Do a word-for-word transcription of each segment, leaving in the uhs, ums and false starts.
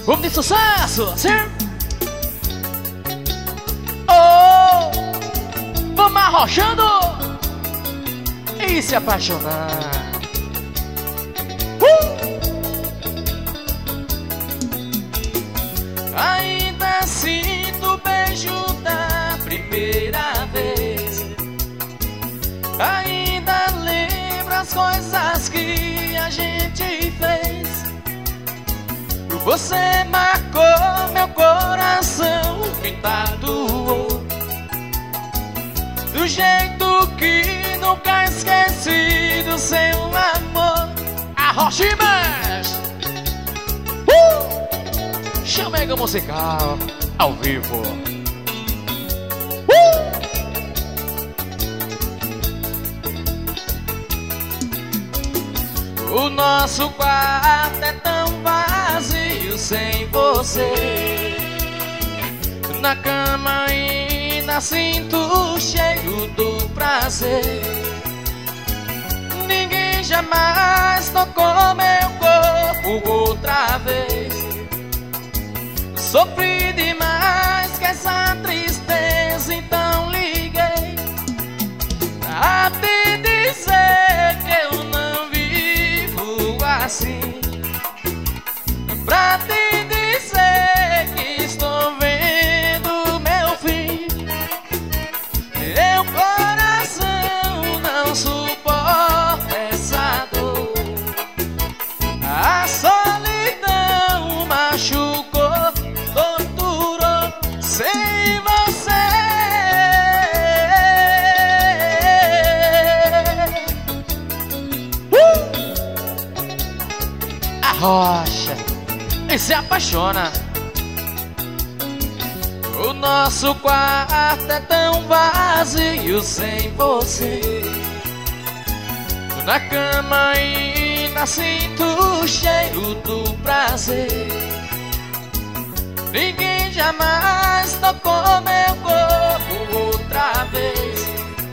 Vamos de sucesso, sim? Oh, vamos arrochando e se apaixonar. uh! Ainda sinto o beijo da primeira vez. Ainda lembro as coisas que a gente fez. Você marcou meu coração, me tatuou do jeito que nunca esqueci do seu amor. Arrochimas! Uh! Chamega musical ao vivo. Uh! O nosso quarto é tão vazio sem você. Na cama ainda sinto o cheiro do prazer. Ninguém jamais tocou meu corpo outra vez. Sofri demais com essa tristeza, então liguei pra te dizer que eu não vivo assim, pra te dizer que estou vendo meu fim. Meu coração não suporta essa dor. A solidão machucou, torturou sem você. Uh! Arrocha e se apaixona. O nosso quarto é tão vazio sem você. Na cama ainda sinto o cheiro do prazer. Ninguém jamais tocou meu corpo outra vez.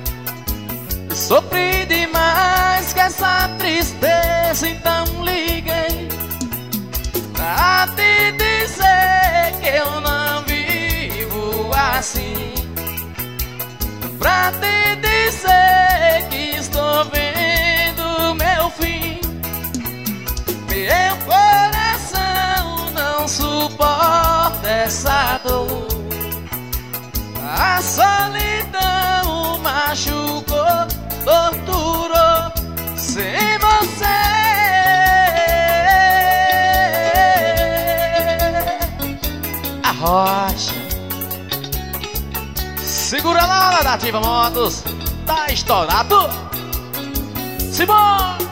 Sofri demais com essa tristeza, então liguei pra te dizer que eu não vivo assim, pra te dizer que estou vendo meu fim. Meu coração não suporta essa dor. A solidão machucou, torturou sem você. Arrocha. Segura lá, Nativa Motos. Tá estourado. Simão.